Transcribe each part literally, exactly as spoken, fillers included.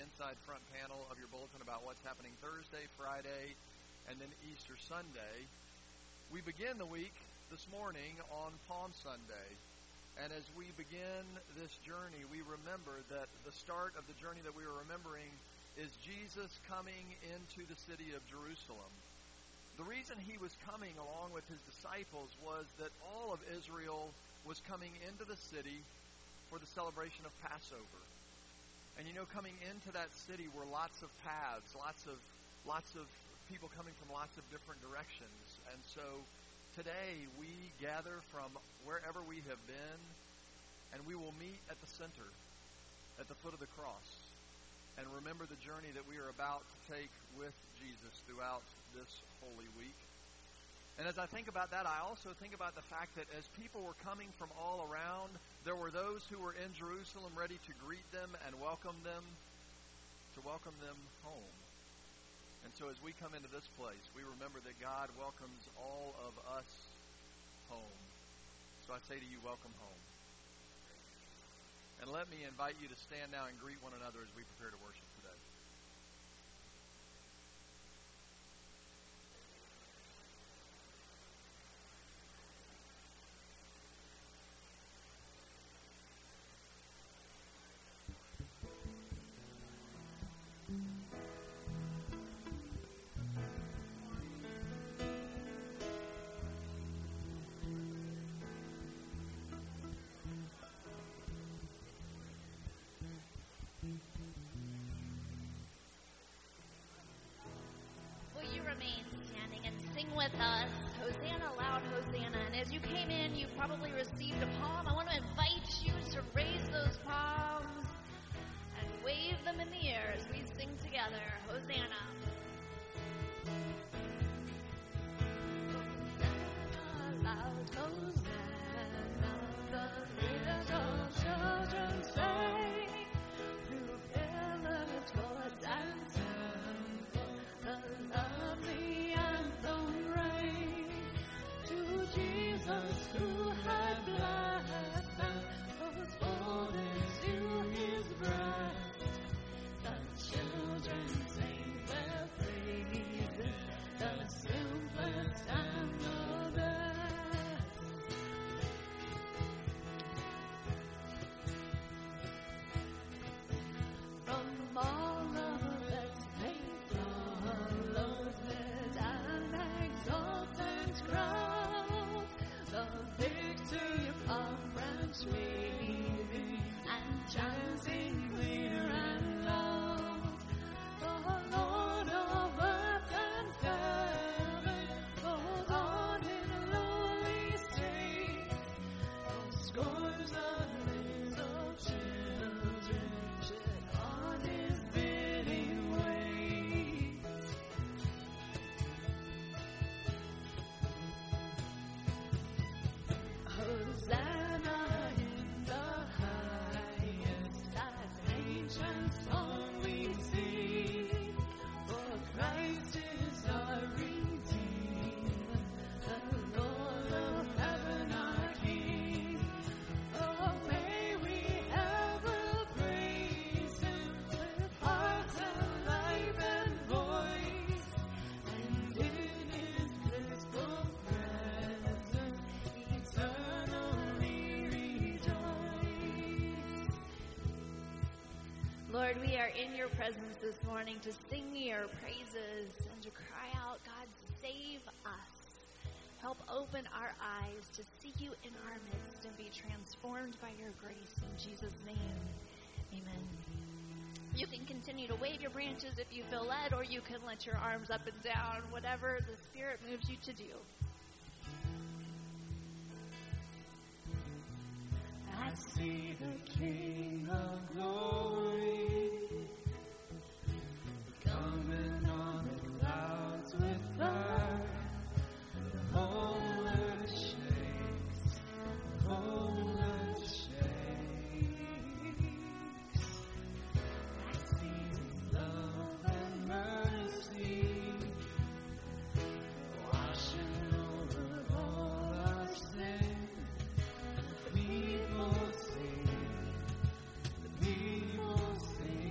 inside front panel of your bulletin about what's happening Thursday, Friday, and then Easter Sunday. We begin the week this morning on Palm Sunday. And as we begin this journey, we remember that the start of the journey that we are remembering is Jesus coming into the city of Jerusalem. The reason he was coming along with his disciples was that all of Israel was coming into the city for the celebration of Passover. And you know, coming into that city were lots of paths, lots of lots of people coming from lots of different directions. And so today we gather from wherever we have been, and we will meet at the center, at the foot of the cross, and remember the journey that we are about to take with Jesus throughout this Holy Week. And as I think about that, I also think about the fact that as people were coming from all around, there were those who were in Jerusalem ready to greet them and welcome them, to welcome them home. And so as we come into this place, we remember that God welcomes all of us home. So I say to you, welcome home. And let me invite you to stand now and greet one another as we prepare to worship today. Remain standing and sing with us, Hosanna, loud Hosanna. And as you came in, you probably received a palm. I want to invite you to raise those palms and wave them in the air as we sing together, Hosanna. Hosanna, loud Hosanna, the little children say, through village, woods, and Jesus, who had blessed them, was born into his breast. The children sing their praises, the simplest and the best. From all of its they follow it and exultant crowd. The victory of branch waving and chanting clear and loud. The Lord of earth and heaven goes on in lowly strains. The scores of little children should on his bidding wait. Hosanna in the highest, that ancient song we sing. For Christ is our Redeemer, the Lord of heaven our King. Oh, may we ever praise him with heart and life and voice, and in his blissful presence eternally rejoice. Lord, we are in your presence this morning to sing your praises and to cry out, God, save us. Help open our eyes to see you in our midst and be transformed by your grace. In Jesus' name, amen. You can continue to wave your branches if you feel led, or you can let your arms up and down, whatever the Spirit moves you to do. I see the King of glory coming on the clouds with fire. The whole earth shakes, the whole earth shakes. I see his love and mercy washing over all our sin. The people sing, the people sing.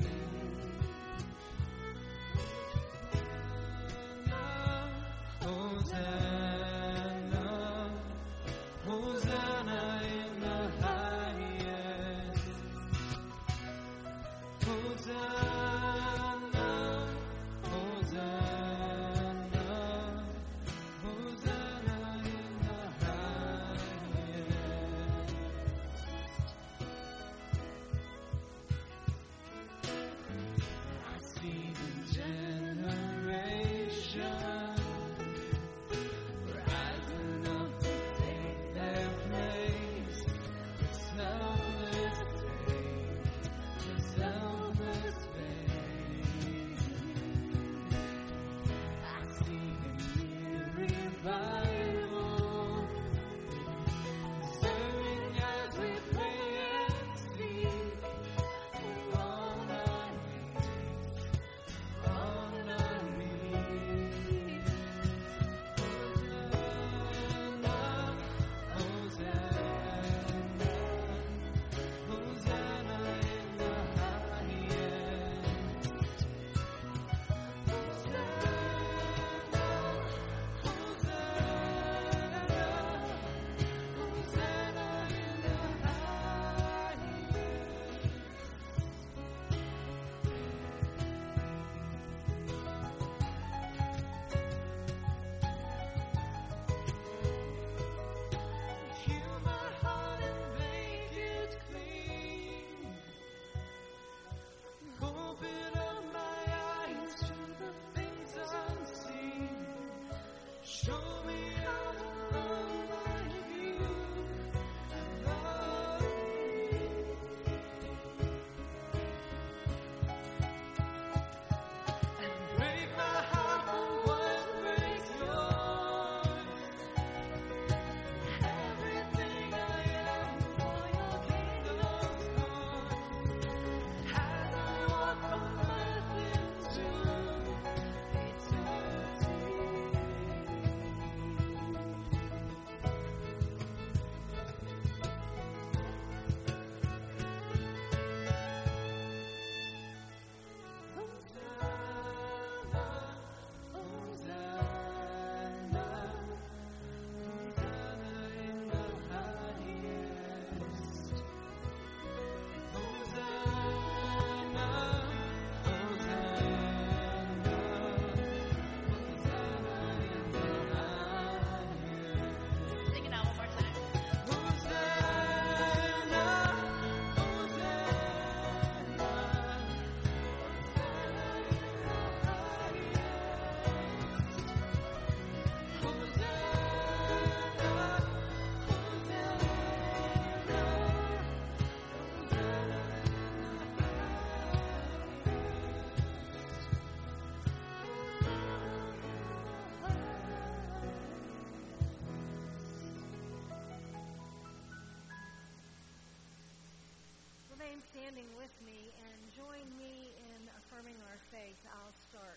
Standing with me and join me in affirming our faith. I'll start.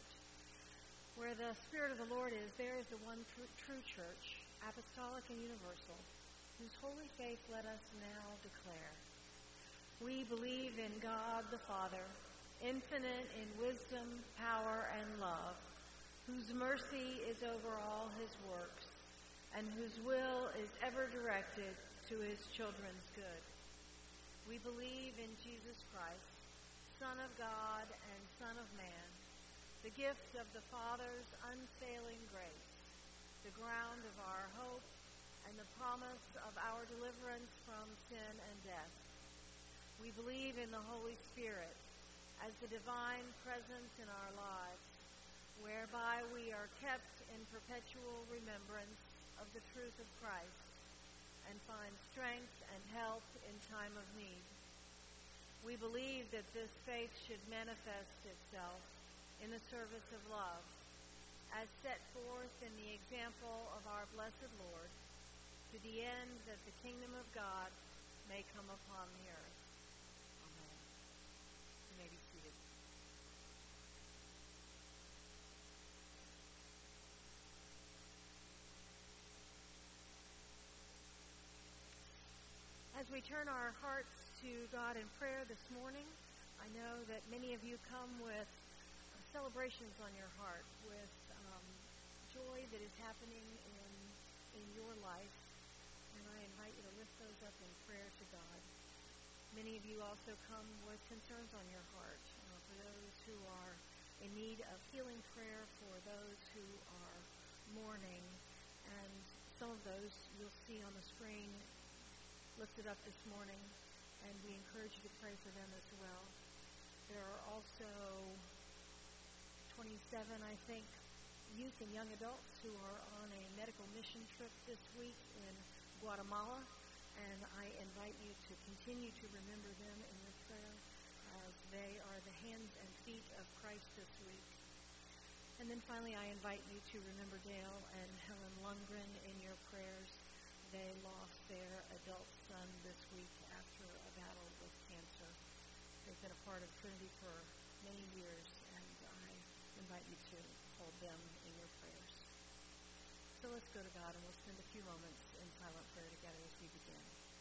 Where the Spirit of the Lord is, there is the one true, true church, apostolic and universal, whose holy faith let us now declare. We believe in God the Father, infinite in wisdom, power, and love, whose mercy is over all his works, and whose will is ever directed to his children's good. We believe in Jesus Christ, Son of God and Son of Man, the gift of the Father's unfailing grace, the ground of our hope, and the promise of our deliverance from sin and death. We believe in the Holy Spirit as the divine presence in our lives, whereby we are kept in perpetual remembrance of the truth of Christ, and find strength and help in time of need. We believe that this faith should manifest itself in the service of love, as set forth in the example of our blessed Lord, to the end that the kingdom of God may come upon the earth. Amen. You may be seated. As we turn our hearts to God in prayer this morning, I know that many of you come with celebrations on your heart, with um, joy that is happening in in your life, and I invite you to lift those up in prayer to God. Many of you also come with concerns on your heart uh, for healing prayer for those who are mourning. And some of those you'll see on the screen lifted up this morning, and we encourage you to pray for them as well. There are also twenty-seven, I think, youth and young adults who are on a medical mission trip this week in Guatemala, and I invite you to continue to remember them in your prayer as they are the hands and feet of Christ this week. And then finally, I invite you to remember Dale and Helen Lundgren in your prayers. They lost their adult son this week after a battle with cancer. They've been a part of Trinity for many years, and I invite you to hold them in your prayers. So let's go to God, and we'll spend a few moments in silent prayer together as we begin.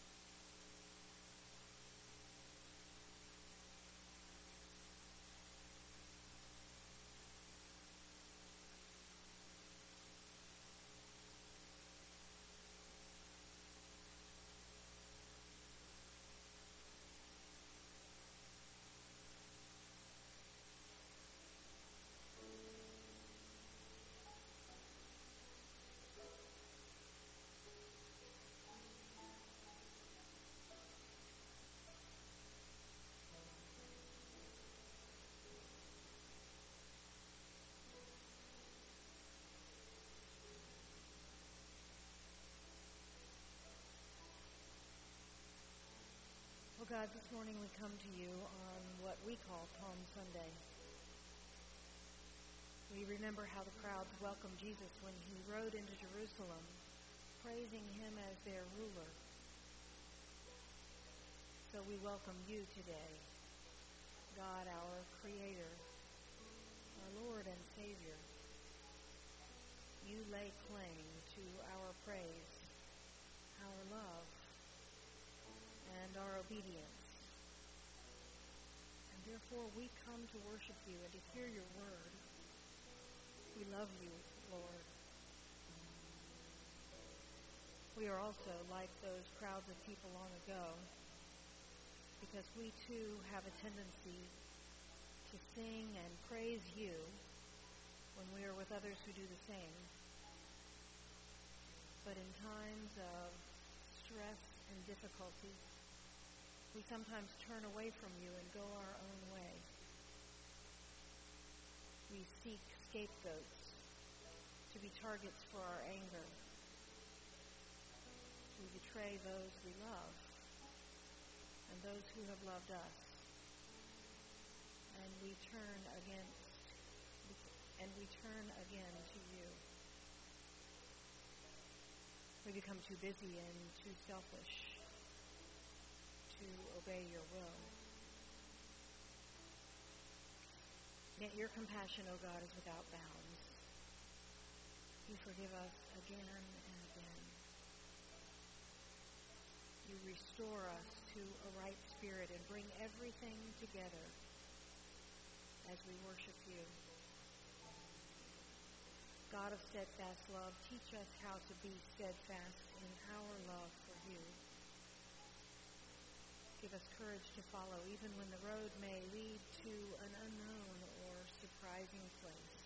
Well, God, this morning we come to you on what we call Palm Sunday. We remember how the crowds welcomed Jesus when he rode into Jerusalem, praising him as their ruler. So we welcome you today, God, our Creator, our Lord and Savior. You lay claim to our praise, our love, and our obedience. And therefore we come to worship you and to hear your word. We love you, Lord. We are also like those crowds of people long ago, because we too have a tendency to sing and praise you when we are with others who do the same. But in times of stress and difficulty, we sometimes turn away from you and go our own way. We seek scapegoats to be targets for our anger. We betray those we love and those who have loved us. And we turn against and we turn again to you. We become too busy and too selfish to obey your will. Yet your compassion, O God, is without bounds. You forgive us again and again. You restore us to a right spirit and bring everything together as we worship you. God of steadfast love, teach us how to be steadfast in our love for you. Give us courage to follow, even when the road may lead to an unknown or surprising place.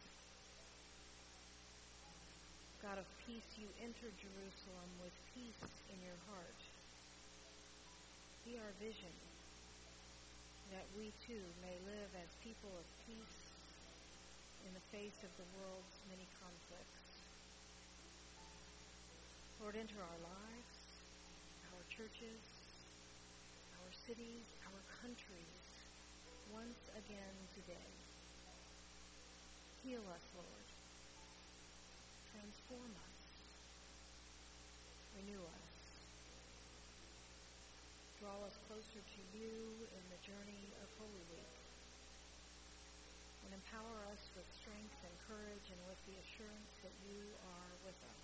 God of peace, you entered Jerusalem with peace in your heart. Be our vision, that we too may live as people of peace in the face of the world's many conflicts. Lord, enter our lives, our churches, our cities, our countries, once again today. Heal us, Lord. Transform us. Renew us. Draw us closer to you in the journey of Holy Week. And empower us with strength and courage and with the assurance that you are with us.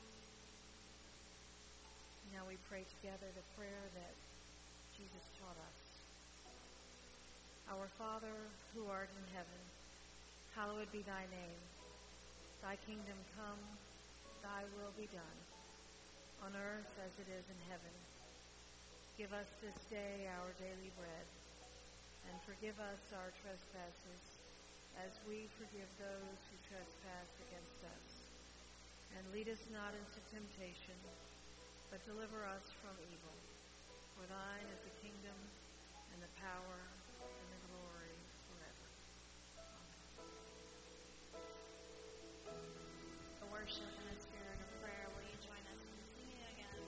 Now we pray together the prayer that Jesus taught us. Our Father, who art in heaven, hallowed be thy name. Thy kingdom come, thy will be done, on earth as it is in heaven. Give us this day our daily bread, and forgive us our trespasses, as we forgive those who trespass against us. And lead us not into temptation, but deliver us from evil. For thine is the kingdom and the power and the glory forever. Amen. The worship in a spirit of prayer. Will you join us in singing again?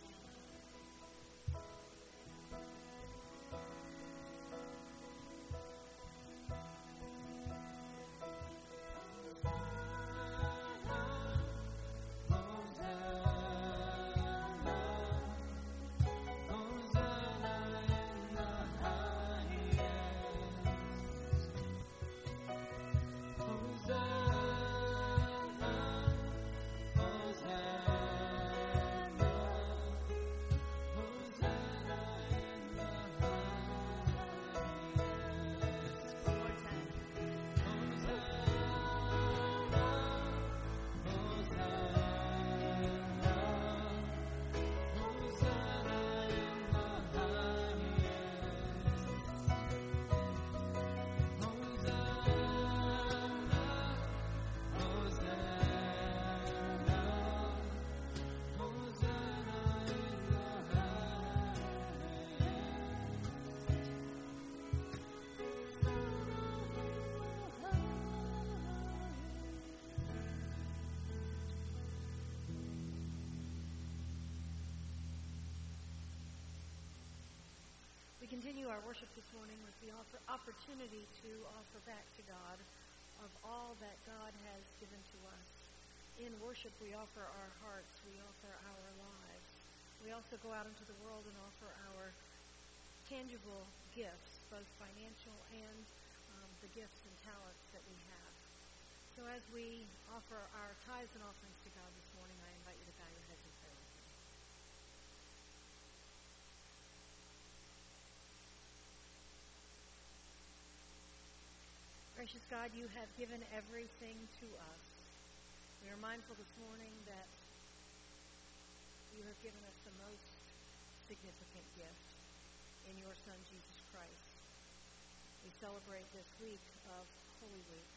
We continue our worship this morning with the offer, opportunity to offer back to God of all that God has given to us. In worship, we offer our hearts, we offer our lives. We also go out into the world and offer our tangible gifts, both financial and um, the gifts and talents that we have. So as we offer our tithes and offerings to God this morning, I invite you to bow your heads and pray with me. Gracious God, you have given everything to us. We are mindful this morning that you have given us the most significant gift in your Son, Jesus Christ. We celebrate this week of Holy Week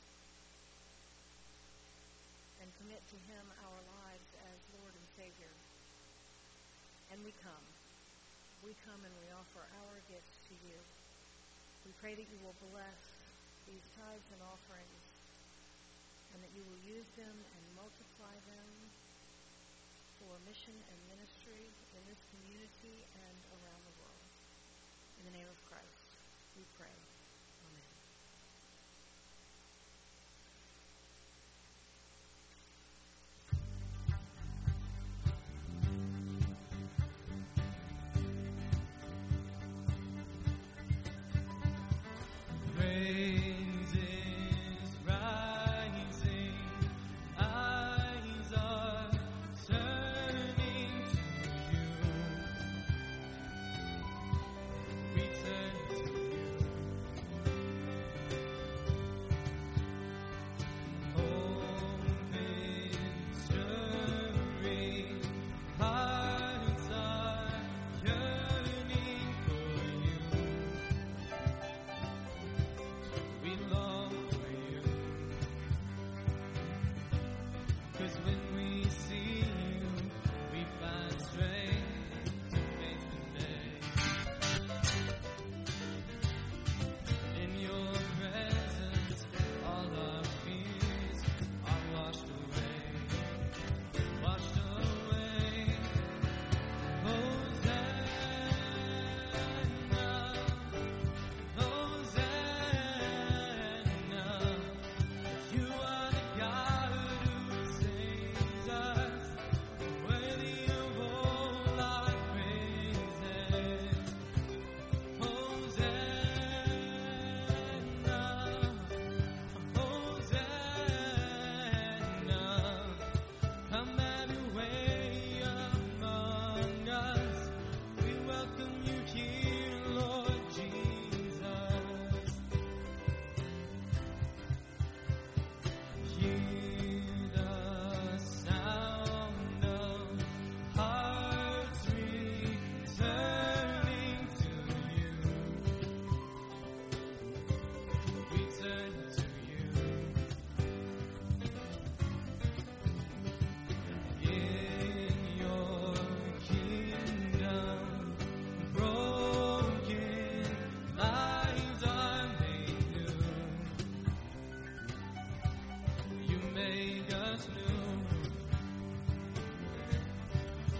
and commit to him our lives as Lord and Savior. And we come. We come and we offer our gifts to you. We pray that you will bless these tithes and offerings, and that you will use them and multiply them for mission and ministry in this community and around the world. In the name of Christ, we pray. Amen.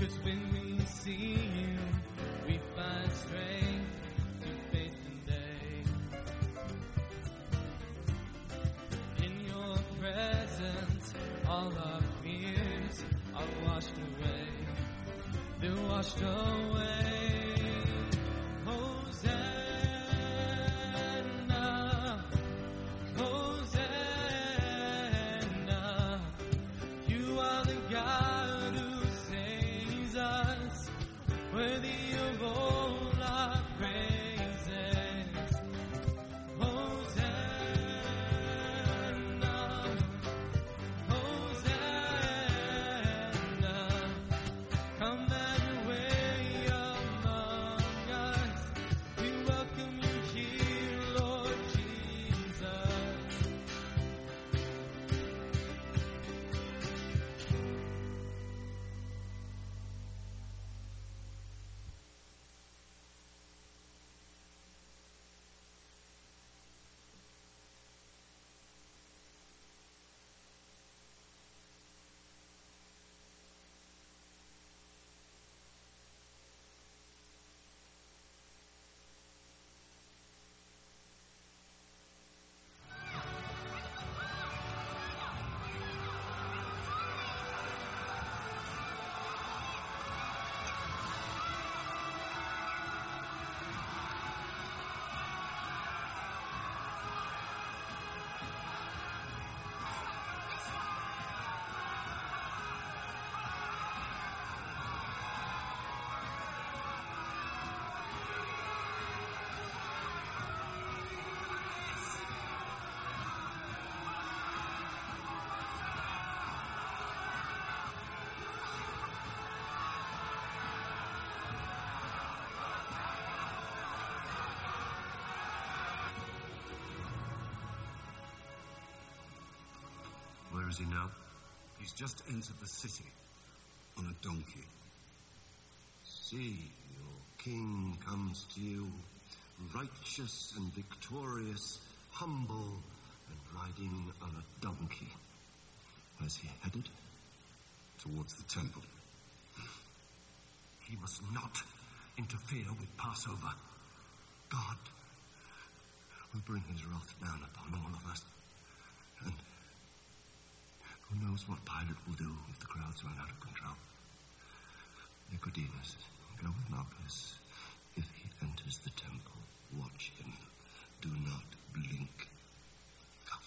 'Cause when we see you, we find strength to face the day. In your presence, all our fears are washed away. They're washed away. Hosanna, Hosanna, you are the God who saves us, worthy of all our praises. Hosanna, Hosanna, come and reign among us. We welcome you here, Lord Jesus. Where is he now? He's just entered the city on a donkey. See, your king comes to you, righteous and victorious, humble and riding on a donkey. Where's he headed? Towards the temple. He must not interfere with Passover. God will bring his wrath down upon all of us. And who knows what Pilate will do if the crowds run out of control. Nicodemus, go with Malchus. If he enters the temple, watch him. Do not blink. Come.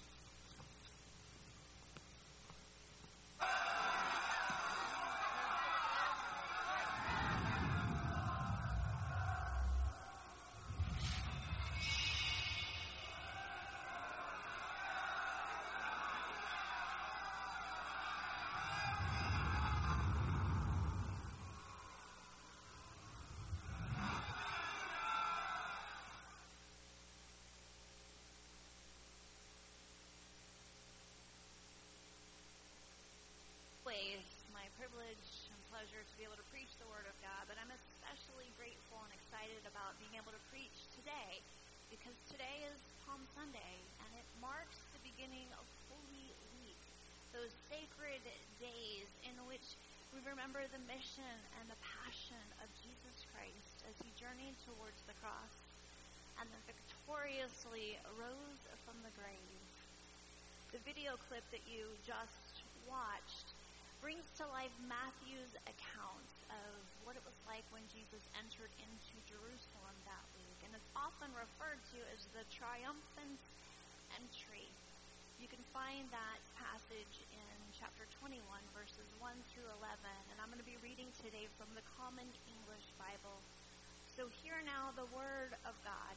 It's my privilege and pleasure to be able to preach the Word of God, but I'm especially grateful and excited about being able to preach today, because today is Palm Sunday, and it marks the beginning of Holy Week, those sacred days in which we remember the mission and the passion of Jesus Christ as he journeyed towards the cross and then victoriously rose from the grave. The video clip that you just watched brings to life Matthew's account of what it was like when Jesus entered into Jerusalem that week. And it's often referred to as the triumphant entry. You can find that passage in chapter twenty-one, verses one through eleven. And I'm going to be reading today from the Common English Bible. So hear now the word of God.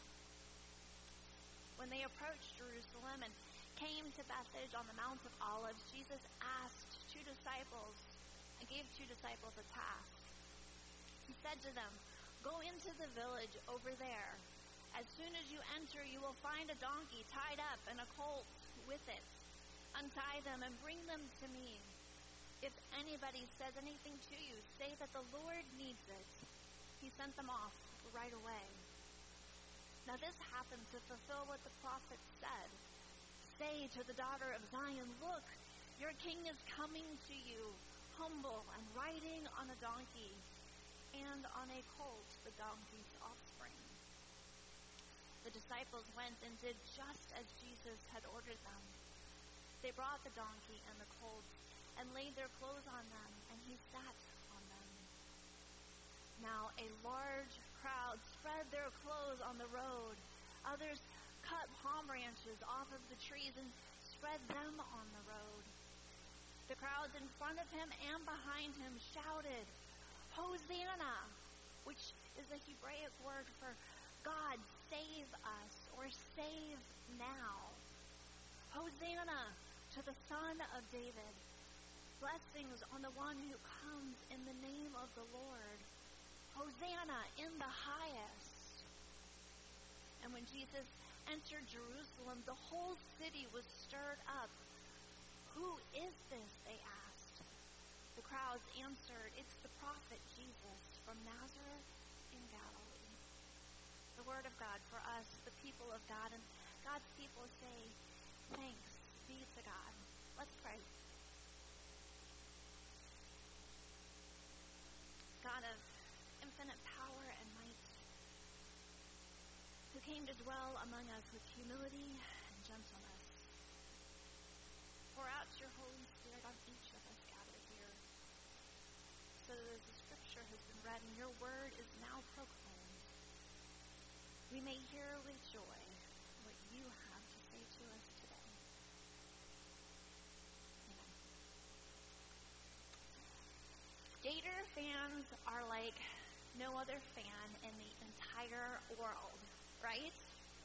When they approached Jerusalem and came to Bethphage on the Mount of Olives, Jesus asked two disciples and gave two disciples a task. He said to them, "Go into the village over there. As soon as you enter, you will find a donkey tied up and a colt with it. Untie them and bring them to me. If anybody says anything to you, say that the Lord needs it." He sent them off right away. Now this happened to fulfill what the prophet said. "Say to the daughter of Zion, look, your king is coming to you, humble and riding on a donkey, and on a colt, the donkey's offspring. The disciples went and did just as Jesus had ordered them. They brought the donkey and the colt and laid their clothes on them, and he sat on them. Now a large crowd spread their clothes on the road. Others cut palm branches off of the trees and spread them on the road. The crowds in front of him and behind him shouted, "Hosanna," which is a Hebraic word for God, save us, or save now. Hosanna to the Son of David. Blessings on the one who comes in the name of the Lord. Hosanna in the highest. And when Jesus entered Jerusalem, the whole city was stirred up. "Who is this?" they asked. The crowds answered, "It's the prophet Jesus from Nazareth in Galilee." The word of God for us, the people of God, and God's people say, thanks be to God. Let's pray. God of infinite power and might, who came to dwell among us with humility and gentleness, pour out your Holy Spirit on each of us gathered here, so that as the scripture has been read and your word is now proclaimed, we may hear with joy what you have to say to us today. Amen. Gator fans are like no other fan in the entire world, right?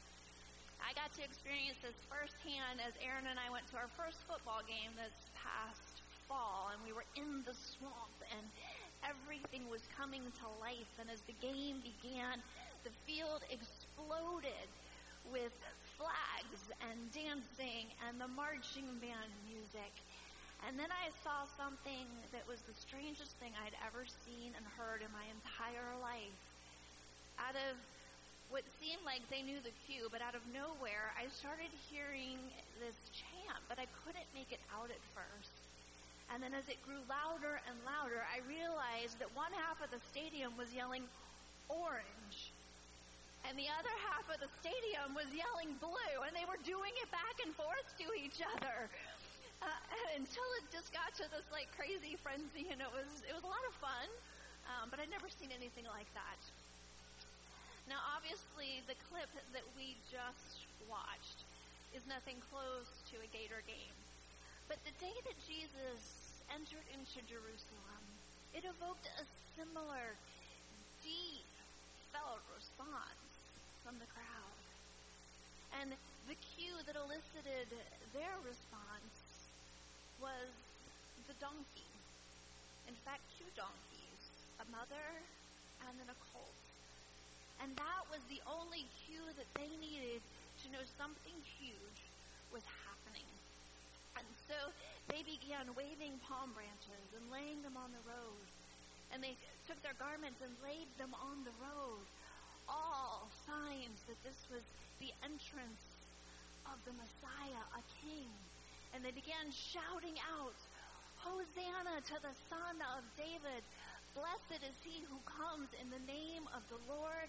I got to experience this firsthand as Aaron and I went to our first football game this past fall, and we were in the swamp, and everything was coming to life. And as the game began, the field exploded with flags and dancing and the marching band music. And then I saw something that was the strangest thing I'd ever seen and heard in my entire life. Out of what seemed like they knew the cue, but out of nowhere, I started hearing this chant, but I couldn't make it out at first. And then as it grew louder and louder, I realized that one half of the stadium was yelling orange, and the other half of the stadium was yelling blue, and they were doing it back and forth to each other. Uh, until it just got to this like crazy frenzy, and it was it was a lot of fun, um, but I'd never seen anything like that. Now, obviously, the clip that we just watched is nothing close to a Gator game. But the day that Jesus entered into Jerusalem, it evoked a similar, deep, felt response from the crowd. And the cue that elicited their response was the donkey. In fact, two donkeys, a mother and then a colt. And that was the only cue that they needed to know something huge was happening. And so they began waving palm branches and laying them on the road. And they took their garments and laid them on the road. All signs that this was the entrance of the Messiah, a king. And they began shouting out, "Hosanna to the Son of David. Blessed is he who comes in the name of the Lord.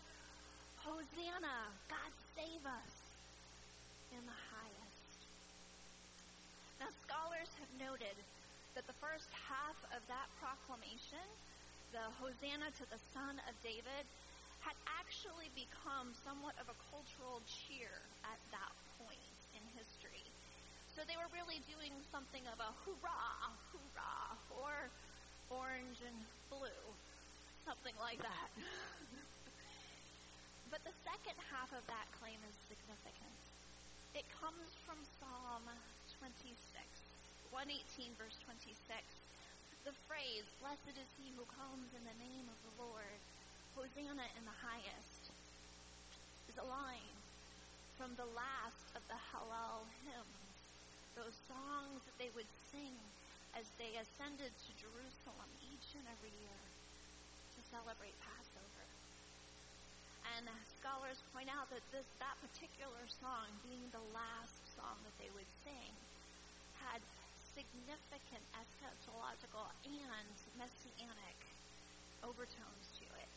Hosanna, God save us in the highest." Now, scholars have noted that the first half of that proclamation, the Hosanna to the Son of David, had actually become somewhat of a cultural cheer at that point in history. So they were really doing something of a hoorah, hoorah, or orange and blue, something like that. But the second half of that claim is significant. It comes from Psalm twenty-six, one eighteen, verse twenty-six. The phrase, "Blessed is he who comes in the name of the Lord, Hosanna in the highest," is a line from the last of the Hallel hymns, those songs that they would sing as they ascended to Jerusalem each and every year to celebrate Passover. And scholars point out that this that particular song, being the last song that they would sing, had significant eschatological and messianic overtones to it.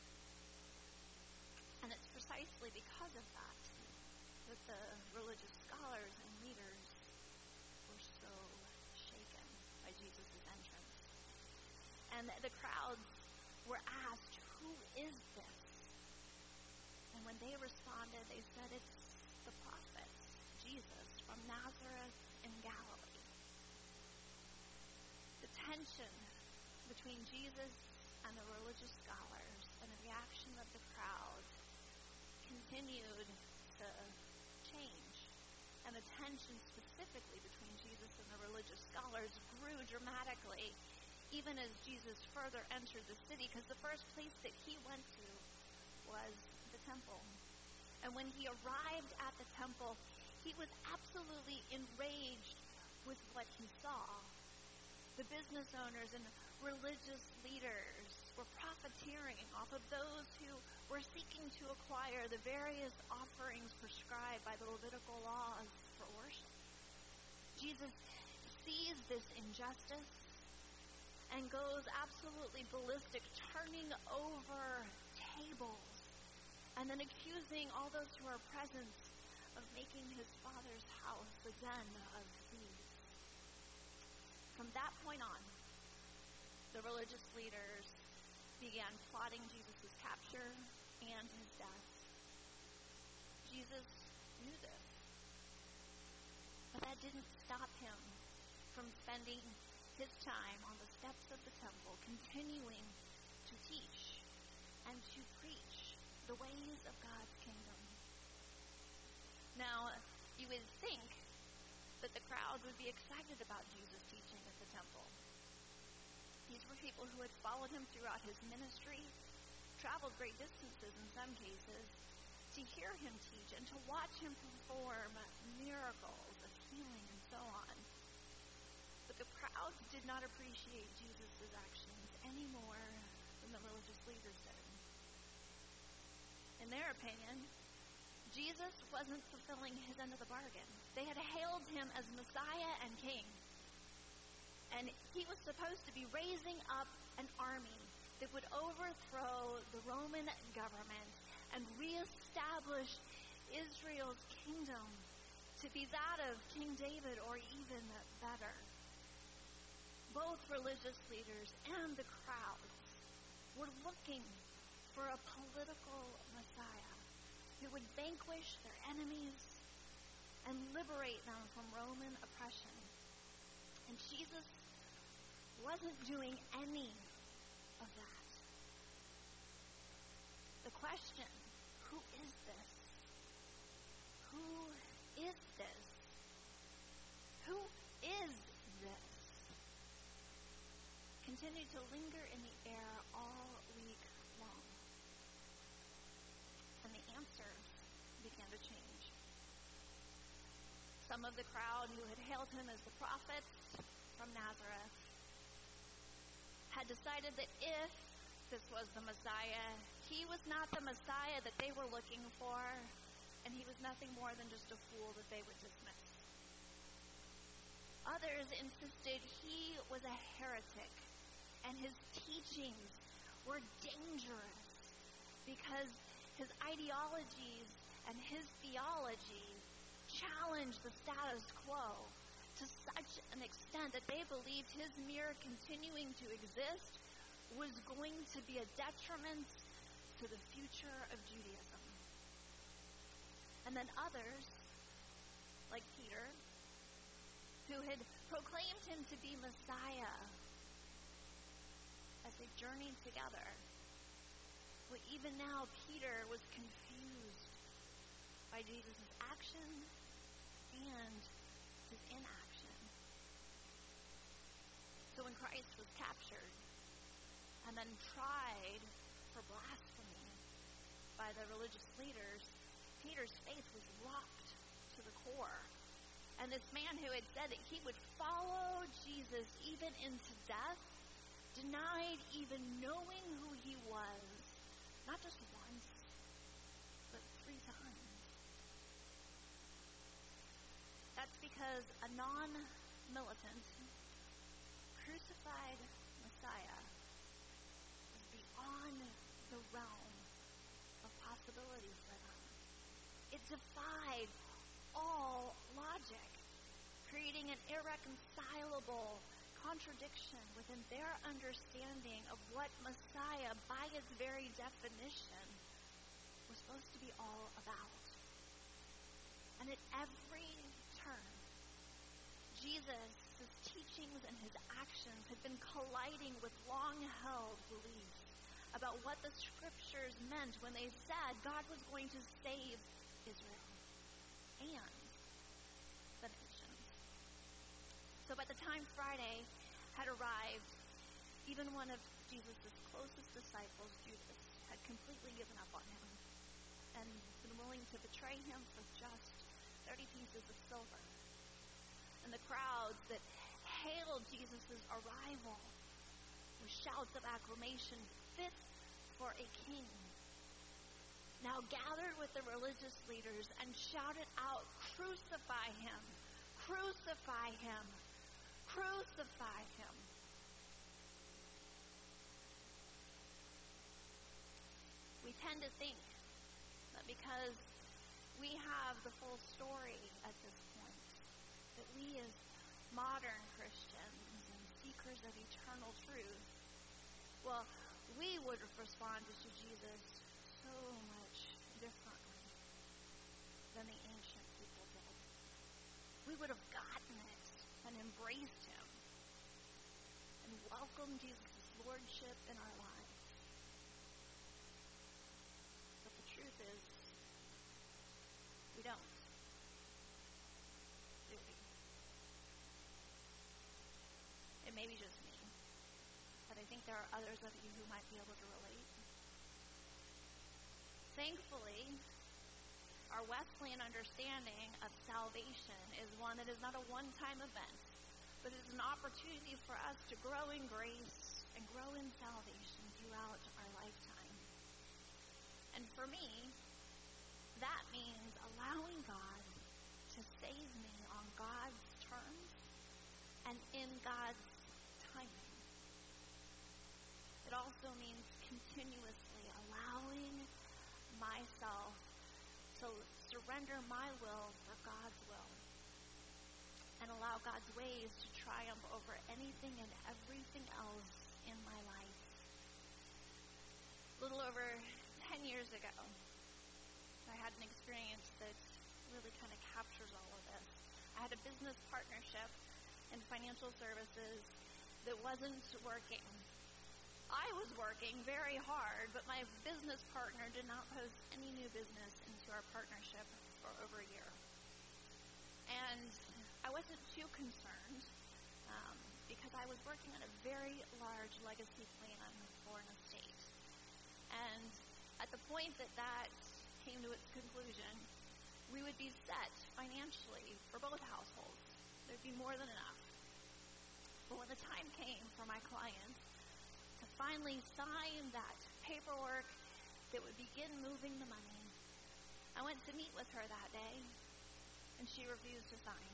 And it's precisely because of that that the religious scholars and leaders were so shaken by Jesus' entrance. And the crowds were asked, "Who is this?" And when they responded, they said, "It's the prophet, Jesus, from Nazareth in Galilee." The tension between Jesus and the religious scholars and the reaction of the crowd continued to change. And the tension specifically between Jesus and the religious scholars grew dramatically, even as Jesus further entered the city, because the first place that he went to was the temple. And when he arrived at the temple, he was absolutely enraged with what he saw. The business owners and religious leaders were profiteering off of those who were seeking to acquire the various offerings prescribed by the Levitical laws for worship. Jesus sees this injustice and goes absolutely ballistic, turning over tables and then accusing all those who are present of making his Father's house a den of thieves. From that point on, the religious leaders began plotting Jesus' capture and his death. Jesus knew this, but that didn't stop him from spending his time on the steps of the temple, continuing to teach and to preach the ways of God's kingdom. Now, you would think that the crowd would be excited about Jesus teaching at the temple. These were people who had followed him throughout his ministry, traveled great distances in some cases, to hear him teach and to watch him perform miracles of healing and so on. But the crowds did not appreciate Jesus' actions any more than the religious leaders did. In their opinion, Jesus wasn't fulfilling his end of the bargain. They had hailed him as Messiah and King. And he was supposed to be raising up an army that would overthrow the Roman government and reestablish Israel's kingdom to be that of King David or even better. Both religious leaders and the crowds were looking for a political Messiah who would vanquish their enemies and liberate them from Roman oppression. And Jesus wasn't doing any of that. The question, who is this? Who is this? Who is this? Continued to linger in the air all week long. And the answers began to change. Some of the crowd who had hailed him as the prophet from Nazareth had decided that if this was the Messiah, he was not the Messiah that they were looking for, and he was nothing more than just a fool that they would dismiss. Others insisted he was a heretic, and his teachings were dangerous because his ideologies and his theology challenged the status quo to such an extent that they believed his mere continuing to exist was going to be a detriment to the future of Judaism. And then others, like Peter, who had proclaimed him to be Messiah, as they journeyed together, well, even now Peter was confused by Jesus' action and his inaction. So when Christ was captured and then tried for blasphemy by the religious leaders, Peter's faith was rocked to the core. And this man who had said that he would follow Jesus even into death denied even knowing who he was, not just once, but three times. That's because a non militant, crucified Messiah was beyond the realm of possibility for them. It defied all logic, creating an irreconcilable contradiction within their understanding of what Messiah, by its very definition, was supposed to be all about. And at every turn, Jesus' teachings and his actions had been colliding with long-held beliefs about what the scriptures meant when they said God was going to save Israel and the nations. So by the time Friday had arrived, even one of Jesus' closest disciples, Judas, had completely given up on him and been willing to betray him for just thirty pieces of silver. And the crowds that hailed Jesus' arrival with shouts of acclamation, fit for a king, now gathered with the religious leaders and shouted out, "Crucify him! Crucify him! Crucify him!" We tend to think that because we have the full story at this point, that we as modern Christians and seekers of eternal truth, well, we would have responded to Jesus so much differently than the ancient people did. We would have gotten it and embraced him and welcomed Jesus' lordship in our lives. But the truth is, we don't. Do we? It may be just me, but I think there are others of you who might be able to relate. Thankfully, our Wesleyan understanding of salvation is one that is not a one-time event, but it is an opportunity for us to grow in grace and grow in salvation throughout our lifetime. And for me, that means allowing God to save me on God's terms and in God's timing. It also means continuously allowing myself to surrender my will for God's will and allow God's ways to triumph over anything and everything else in my life. A little over ten years ago, I had an experience that really kind of captures all of this. I had a business partnership in financial services that wasn't working. I was working very hard, but my business partner did not post any new business into our partnership for over a year. And I wasn't too concerned um, because I was working on a very large legacy plan for an estate. And at the point that that came to its conclusion, we would be set financially for both households. There'd be more than enough. But when the time came for my client to finally sign that paperwork that would begin moving the money, I went to meet with her that day, and she refused to sign.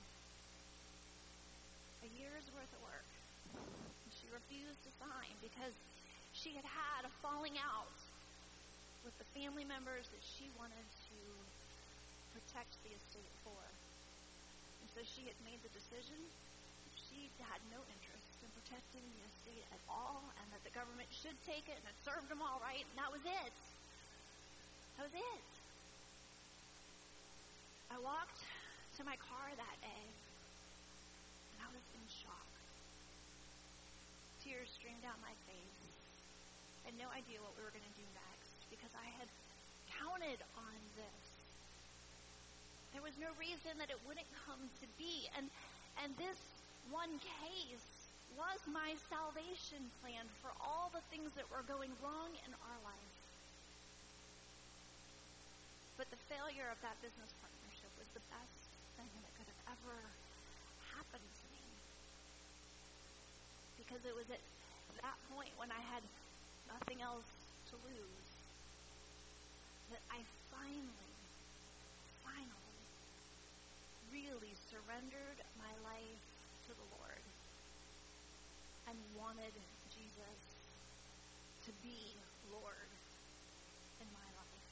A year's worth of work. And she refused to sign because she had had a falling out with the family members that she wanted to protect the estate for. And so she had made the decision that she had no interest in protecting the estate at all, and that the government should take it, and it served them all right, and that was it. That was it. I walked to my car that day, and I was in shock. Tears streamed down my face. I had no idea what we were going to do next, because I had counted on this. There was no reason that it wouldn't come to be. And and this one case was my salvation plan for all the things that were going wrong in our life. But the failure of that business partnership was the best thing that could have ever happened to me. Because it was at that point when I had nothing else to lose that I finally, finally, really surrendered my life to the and wanted Jesus to be Lord in my life.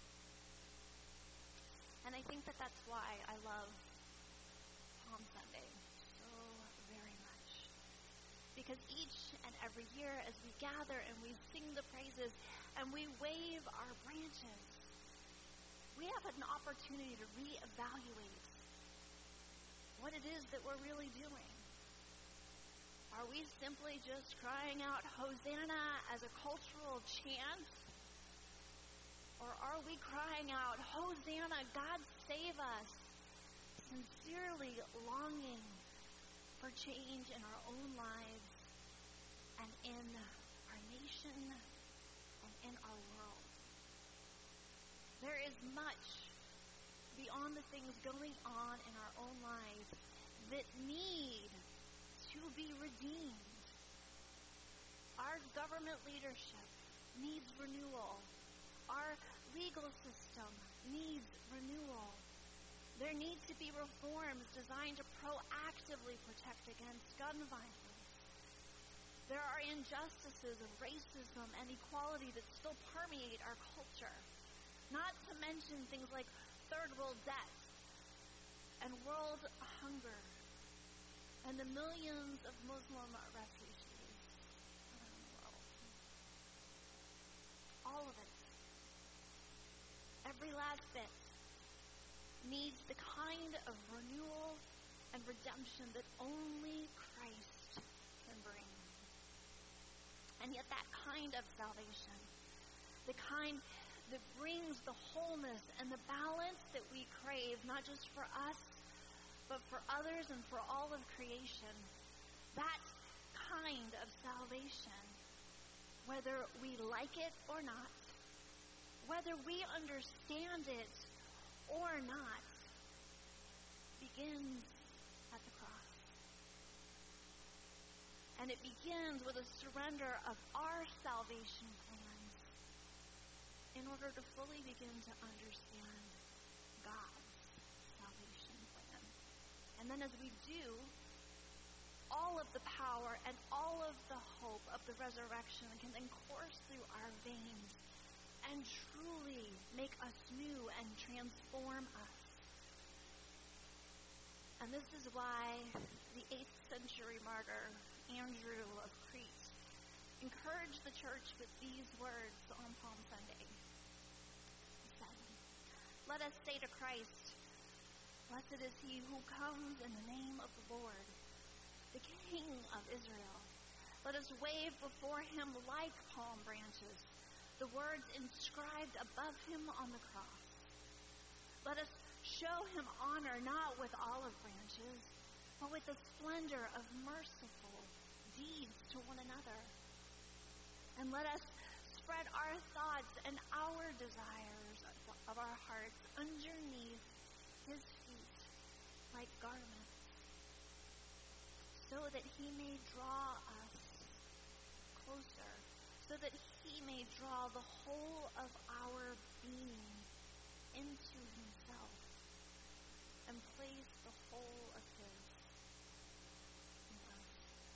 And I think that that's why I love Palm Sunday so very much. Because each and every year as we gather and we sing the praises and we wave our branches, we have an opportunity to reevaluate what it is that we're really doing. Are we simply just crying out Hosanna as a cultural chant? Or are we crying out, Hosanna, God save us, sincerely longing for change in our own lives and in our nation and in our world? There is much beyond the things going on in our own lives that need to be redeemed. Our government leadership needs renewal. Our legal system needs renewal. There need to be reforms designed to proactively protect against gun violence. There are injustices of racism and equality that still permeate our culture. Not to mention things like third world debt and world hunger and the millions of Muslim refugees around the world. All of it, every last bit, needs the kind of renewal and redemption that only Christ can bring. And yet that kind of salvation, the kind that brings the wholeness and the balance that we crave, not just for us, but for others and for all of creation, that kind of salvation, whether we like it or not, whether we understand it or not, begins at the cross. And it begins with a surrender of our salvation plans in order to fully begin to understand God's salvation plan. And then as we do, all of the power and all of the hope of the resurrection can then course through our veins and truly make us new and transform us. And this is why the eighth century martyr, Andrew of Crete, encouraged the church with these words on Palm Sunday. He said, "Let us say to Christ, blessed is he who comes in the name of the Lord, the King of Israel. Let us wave before him like palm branches, the words inscribed above him on the cross. Let us show him honor not with olive branches, but with the splendor of merciful deeds to one another. And let us spread our thoughts and our desires of our hearts underneath his feet like garments, so that he may draw us closer, so that he may draw the whole of our being into himself and place the whole of his in us."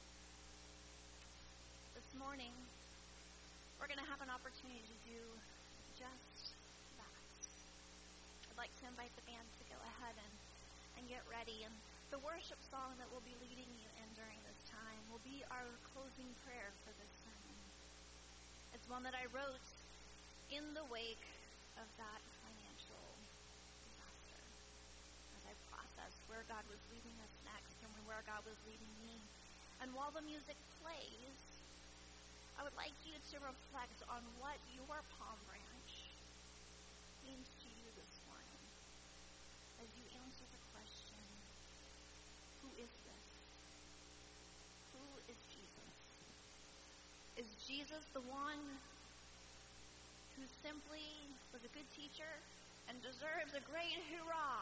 This morning, we're going to have an opportunity to do just that. I'd like to invite the band to go ahead and, and get ready. And the worship song that we'll be leading you in during this time will be our closing prayer for this sermon. It's one that I wrote in the wake of that financial disaster, as I processed where God was leading us next and where God was leading me. And while the music plays, I would like you to reflect on what your palm branch means to you this morning as you answer the question, who is this? Who is Jesus? Is Jesus the one who simply was a good teacher and deserves a great hurrah?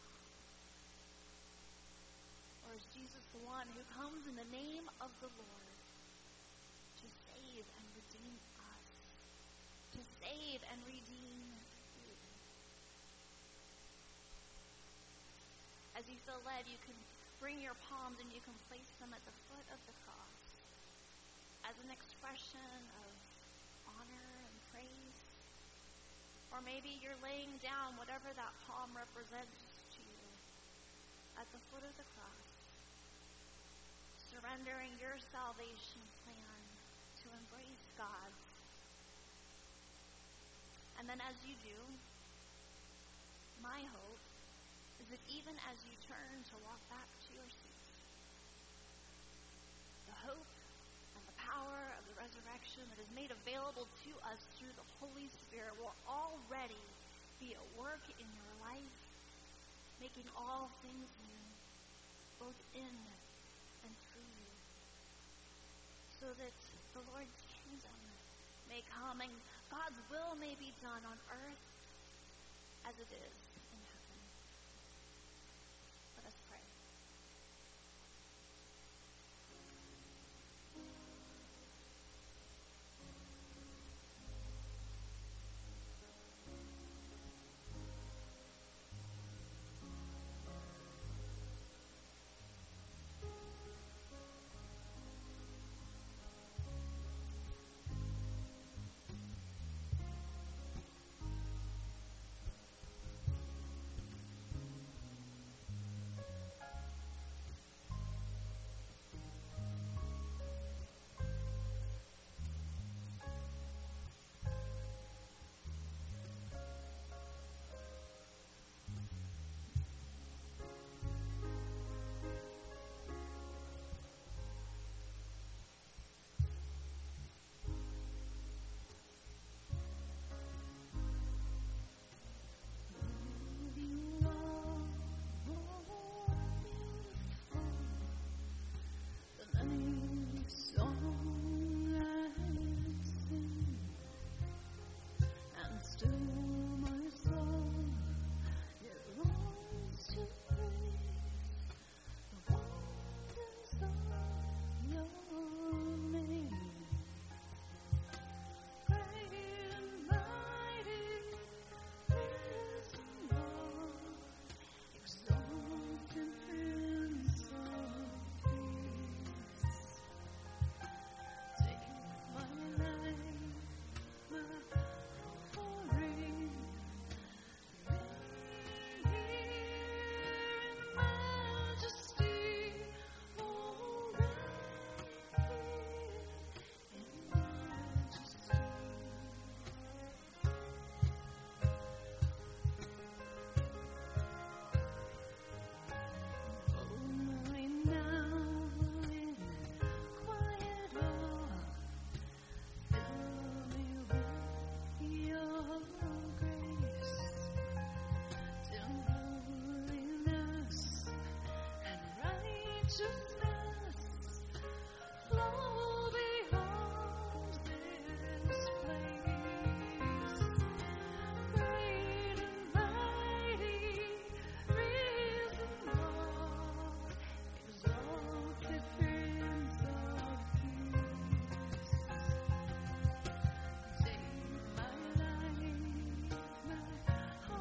Or is Jesus the one who comes in the name of the Lord to save and redeem us, to save and redeem you? As you feel led, you can bring your palms and you can place them at the foot of the cross. as an expression of honor and praise. Or maybe you're laying down whatever that palm represents to you at the foot of the cross, surrendering your salvation plan to embrace God's. And then as you do, my hope is that even as you turn to walk back to your seat, the hope and the power of the resurrection that is made available to us through the Holy Spirit will already be at work in your life, making all things new, both in and through you, so that the Lord's kingdom may come and God's will may be done on earth as it is in heaven. Let us pray.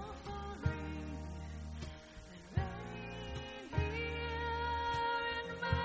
My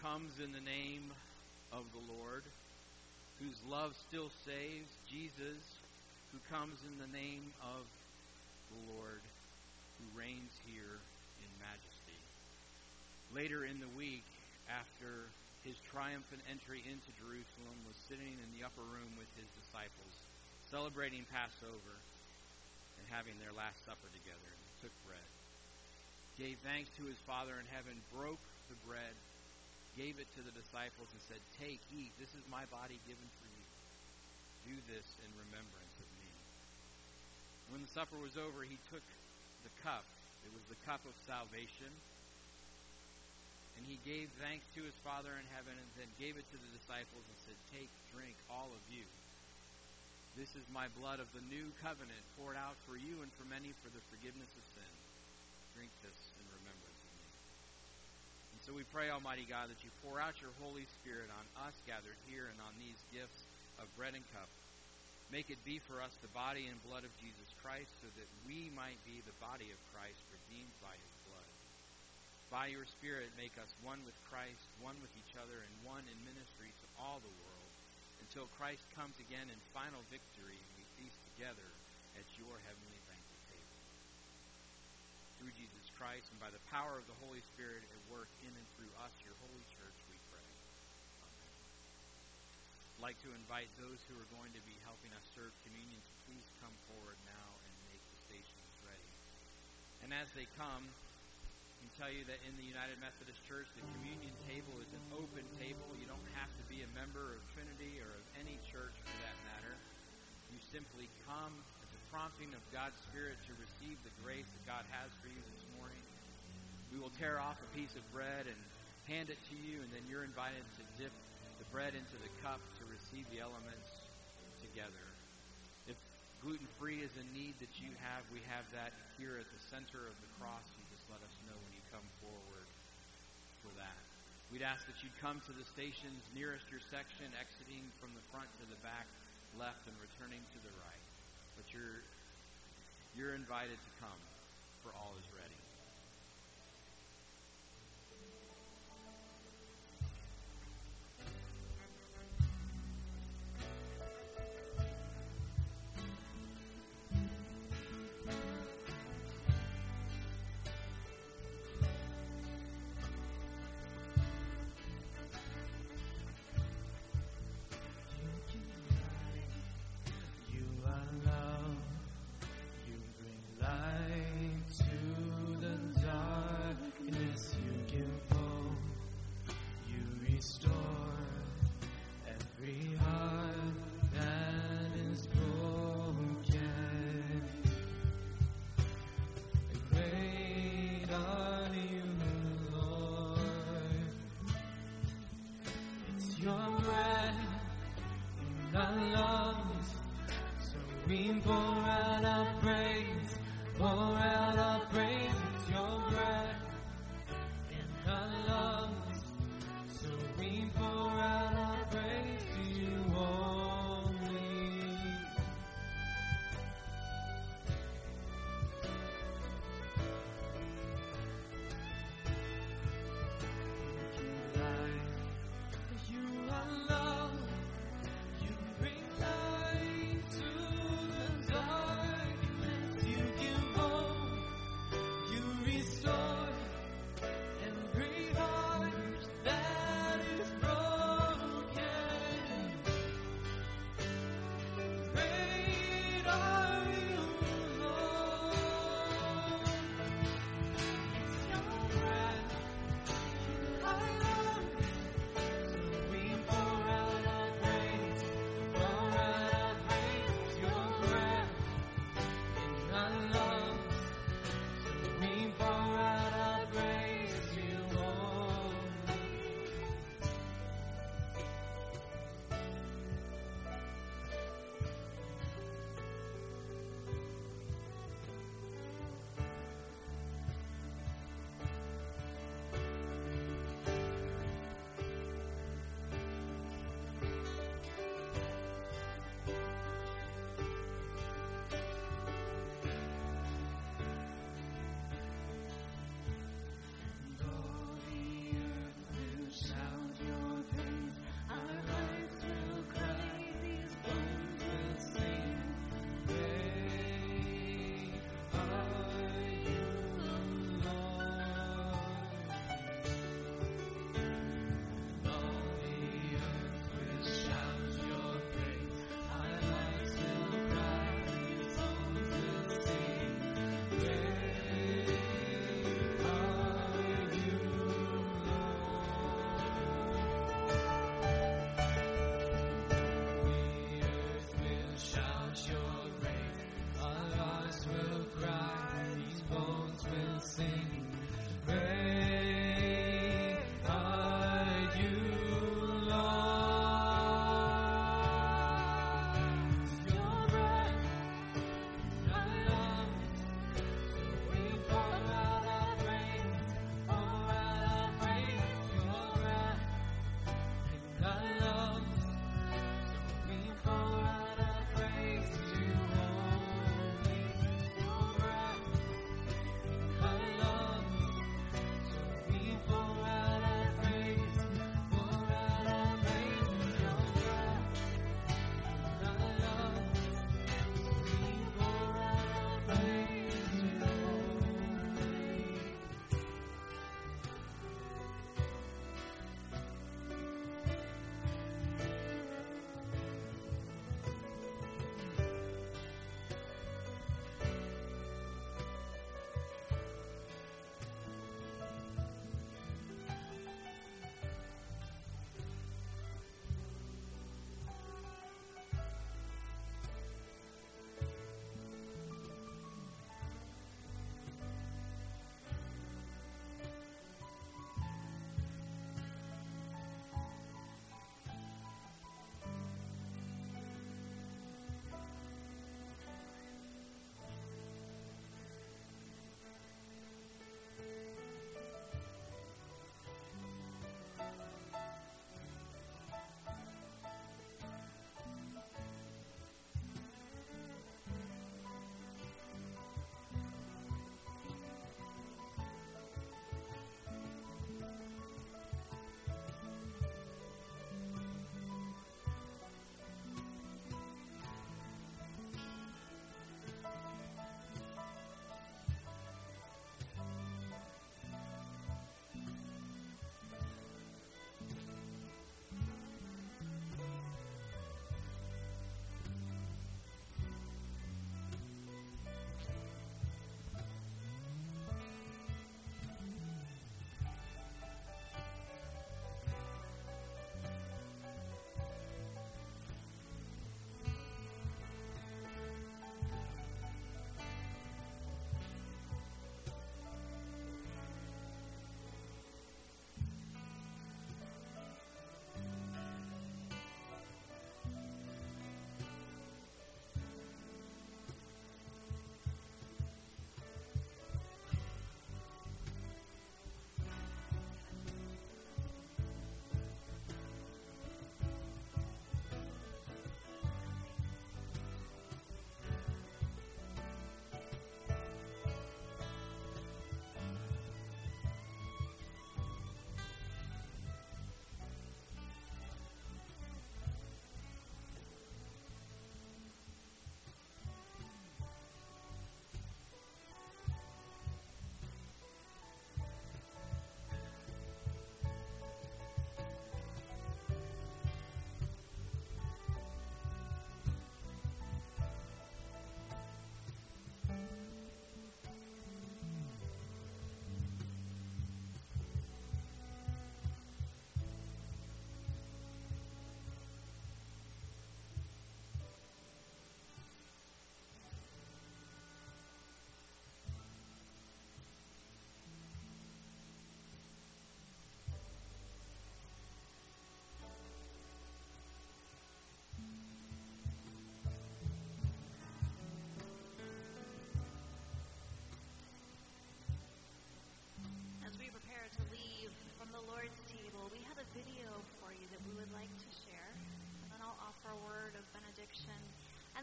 comes in the name of the Lord, whose love still saves, Jesus, who comes in the name of the Lord, who reigns here in majesty. Later in the week, after his triumphant entry into Jerusalem, was sitting in the upper room with his disciples, celebrating Passover and having their Last Supper together. And he took bread, gave thanks to his Father in heaven, broke the bread, gave it to the disciples, and said, "Take, eat. This is my body given for you. Do this in remembrance of me." When the supper was over, he took the cup. It was the cup of salvation. And he gave thanks to his Father in heaven and then gave it to the disciples and said, "Take, drink, all of you. This is my blood of the new covenant poured out for you and for many for the forgiveness of sin. Drink this in remembrance of me." And so we pray, Almighty God, that you pour out your Holy Spirit on us gathered here and on these gifts of bread and cup. Make it be for us the body and blood of Jesus Christ, so that we might be the body of Christ, redeemed by his blood. By your Spirit, make us one with Christ, one with each other, and one in ministry to all the world, until Christ comes again in final victory and we feast together at your heavenly banquet table. Through Jesus Christ and by the power of the Holy Spirit at work in and through us, your holy church, we pray. Amen. I'd like to invite those who are going to be helping us serve communion to please come forward now and make the stations ready. And as they come, I can tell you that in the United Methodist Church, the communion table is an open table. You don't have to be a member of Trinity or of any church for that matter. You simply come at the prompting of God's Spirit to receive the grace that God has for you this morning. We will tear off a piece of bread and hand it to you, and then you're invited to dip the bread into the cup to receive the elements together. If gluten-free is a need that you have, we have that here at the center of the cross. You just let us know when you come forward for that. We'd ask that you'd come to the stations nearest your section, exiting from the front to the back, left, and returning to the right. But you're you're invited to come, for all is ready. You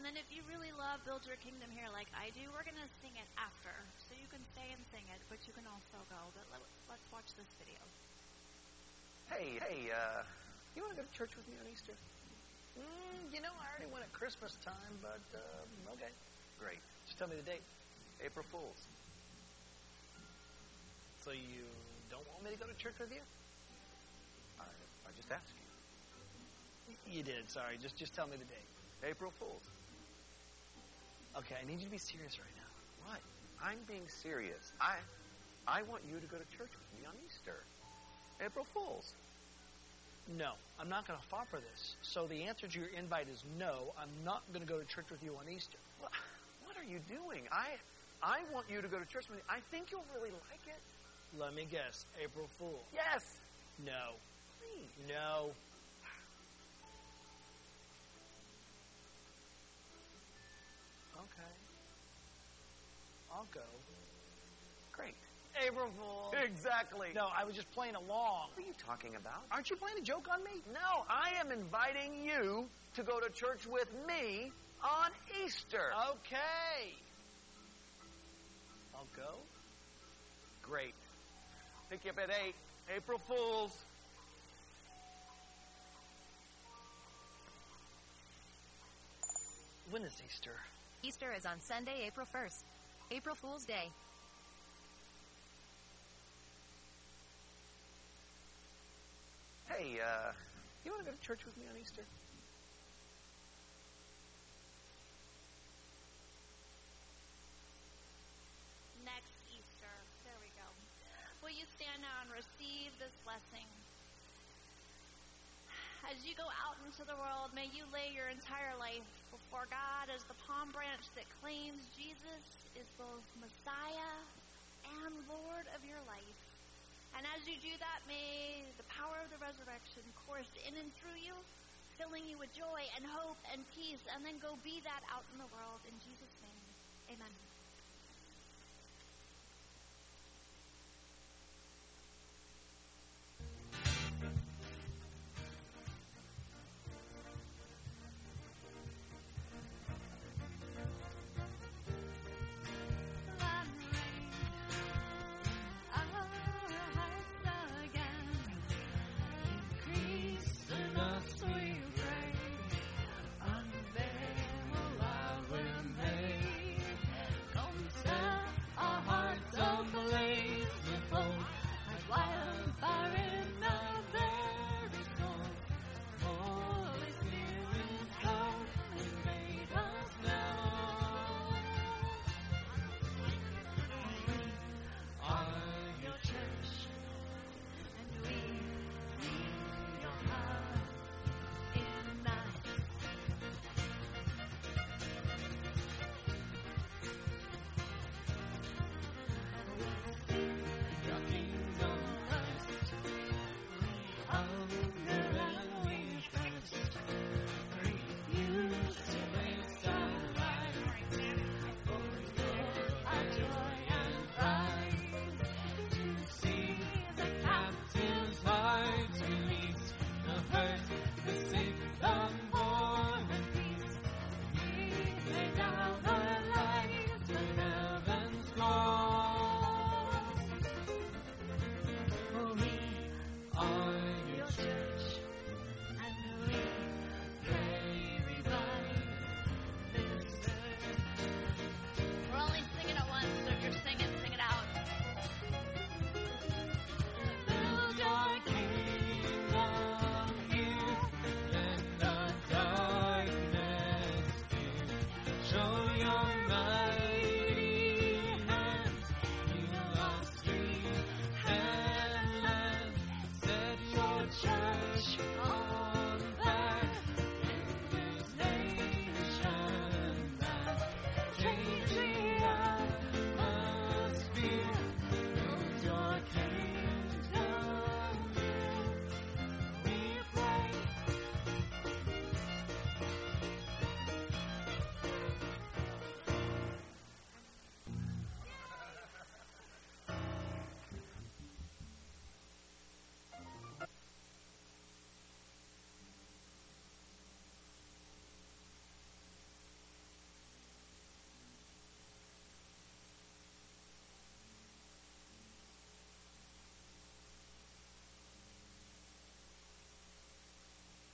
then if you really love Build Your Kingdom here like I do, we're going to sing it after. So you can stay and sing it, but you can also go. But let, let's watch this video. Hey, hey, uh, you want to go to church with me on Easter? Mm, you know, I already went at Christmas time, but, uh, okay. Great. Just tell me the date. April Fool's. So you don't want me to go to church with you? I, I just asked you. You did, sorry. Just just tell me the date. April Fool's. Okay, I need you to be serious right now. What? I'm being serious. I I want you to go to church with me on Easter. April Fool's. No, I'm not going to fall for this. So the answer to your invite is no. I'm not going to go to church with you on Easter. Well, what are you doing? I I want you to go to church with me. I think you'll really like it. Let me guess. April Fool. Yes. No. Please. No. Okay. I'll go. Great. April Fool. Exactly. No, I was just playing along. What are you talking about? Aren't you playing a joke on me? No, I am inviting you to go to church with me on Easter. Okay. I'll go. Great. Pick you up at eight. April Fools. When is Easter? Easter is on Sunday, April first. April Fool's Day. Hey, uh, you want to go to church with me on Easter? Next Easter. There we go. Will you stand now and receive this blessing? As you go out into the world, may you lay your entire life before God as the palm branch that claims Jesus is both Messiah and Lord of your life. And as you do that, may the power of the resurrection course in and through you, filling you with joy and hope and peace, and then go be that out in the world. In Jesus' name, amen.